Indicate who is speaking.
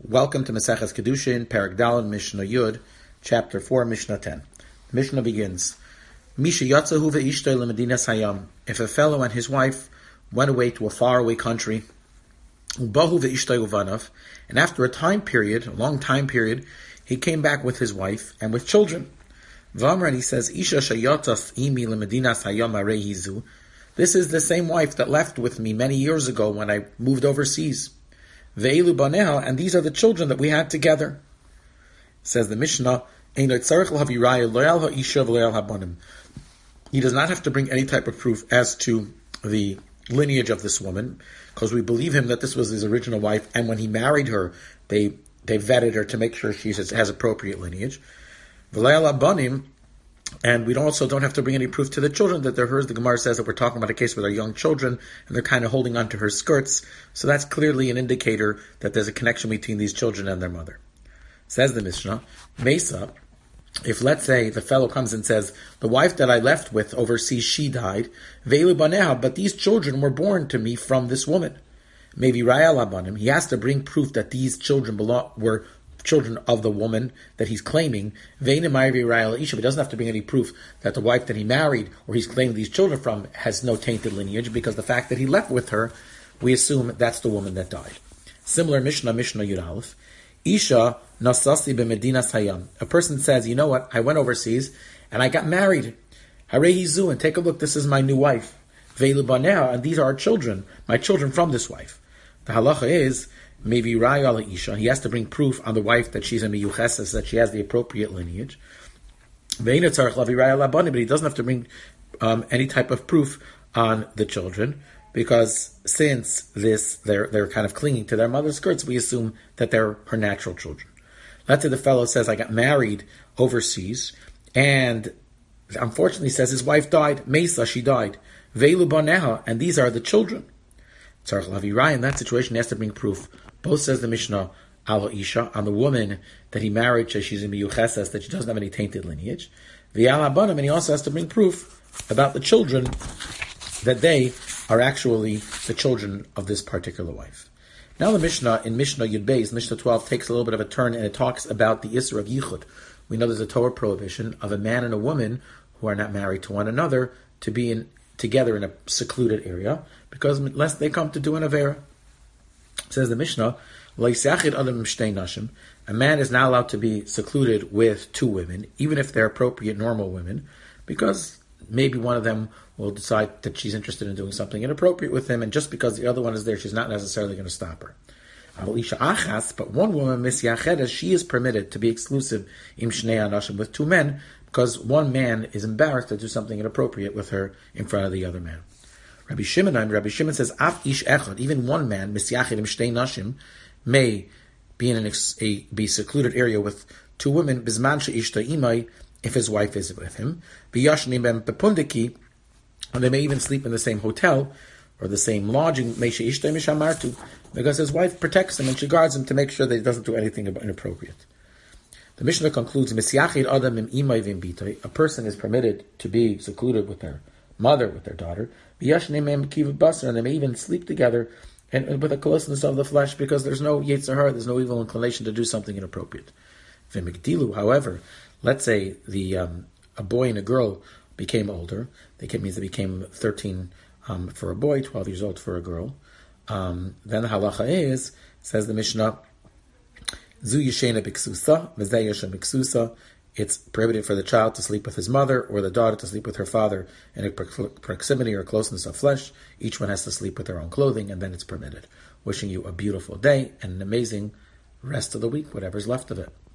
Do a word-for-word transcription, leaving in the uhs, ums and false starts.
Speaker 1: Welcome to Maseches Kedushin, Perek Daled, Mishnah Yud, Chapter four, Mishnah ten. The Mishnah begins, Misha Yatzahu ve'ishtoi lemedinas hayam. If a fellow and his wife went away to a faraway country, ubahu ve'ishtoi uvanav, and after a time period, a long time period, he came back with his wife and with children. V'amar, and he says, Isha shayatas imi lemedinas hayam arei hizu. This is the same wife that left with me many years ago when I moved overseas. Ve'elu baneha, and these are the children that we had together. Says the Mishnah, he does not have to bring any type of proof as to the lineage of this woman, because we believe him that this was his original wife, and when he married her, they they vetted her to make sure she has, has appropriate lineage. And we also don't have to bring any proof to the children that they're hers. The Gemara says that we're talking about a case with our young children, and they're kind of holding onto her skirts. So that's clearly an indicator that there's a connection between these children and their mother. Says the Mishnah, Mesa, if let's say the fellow comes and says, the wife that I left with overseas, she died, Ve'elu baneha, but these children were born to me from this woman. Maybe Raya labanim, he has to bring proof that these children belong, were children of the woman that he's claiming. He doesn't have to bring any proof that the wife that he married or he's claiming these children from has no tainted lineage, because the fact that he left with her, we assume that's the woman that died. Similar Mishnah, Mishnah Yud Aleph. Isha nasasi b'medinas hayam. A person says, you know what, I went overseas and I got married. Harei hizu, and take a look, this is my new wife. Ve'elu baneha, and these are our children, my children from this wife. The halacha is, maybe Raya ala Isha, he has to bring proof on the wife that she's a miyucheses, that she has the appropriate lineage. But he doesn't have to bring um, any type of proof on the children, because since this they're they're kind of clinging to their mother's skirts, we assume that they're her natural children. Let's say the fellow says, I got married overseas, and unfortunately says his wife died. Mesa, she died. Ve'elu baneha, and these are the children. In that situation, he has to bring proof. Both says the Mishnah, Ala Isha, on the woman that he married, she's in miyucheses, that she doesn't have any tainted lineage. V'yal habanim, and he also has to bring proof about the children, that they are actually the children of this particular wife. Now the Mishnah, in Mishnah Yud Beis, Mishnah twelve, takes a little bit of a turn, and it talks about the Isra of Yichud. We know there's a Torah prohibition of a man and a woman who are not married to one another to be in together in a secluded area, because lest they come to do an avera. Says the Mishnah, a man is not allowed to be secluded with two women, even if they're appropriate normal women, because maybe one of them will decide that she's interested in doing something inappropriate with him, and just because the other one is there, she's not necessarily going to stop her. But one woman, she is permitted to be exclusive with two men, because one man is embarrassed to do something inappropriate with her in front of the other man. Rabbi Shimon, Rabbi Shimon says, Af ish echad, even one man, misyachid im shtei nashim, may be in an ex, a be secluded area with two women, bizman she'ishta imai, if his wife is with him, b'yashnim bem bepundiki, and they may even sleep in the same hotel or the same lodging, may she'ishta mishamartu, because his wife protects him and she guards him to make sure that he doesn't do anything inappropriate. The Mishnah concludes, Misyachid adam im imai vim bitoi, a person is permitted to be secluded with their mother, with their daughter, and they may even sleep together and, and with a closeness of the flesh, because there's no yetzer hara, there's no evil inclination to do something inappropriate. However, let's say the um, a boy and a girl became older. They can, means they became thirteen um, for a boy, twelve years old for a girl. Um, then the halacha is, says the Mishnah, Zu yeshena b'ksusa, v'zeh yeshem b'ksusa. It's prohibited for the child to sleep with his mother, or the daughter to sleep with her father in a proximity or closeness of flesh. Each one has to sleep with their own clothing, and then it's permitted. Wishing you a beautiful day and an amazing rest of the week, whatever's left of it.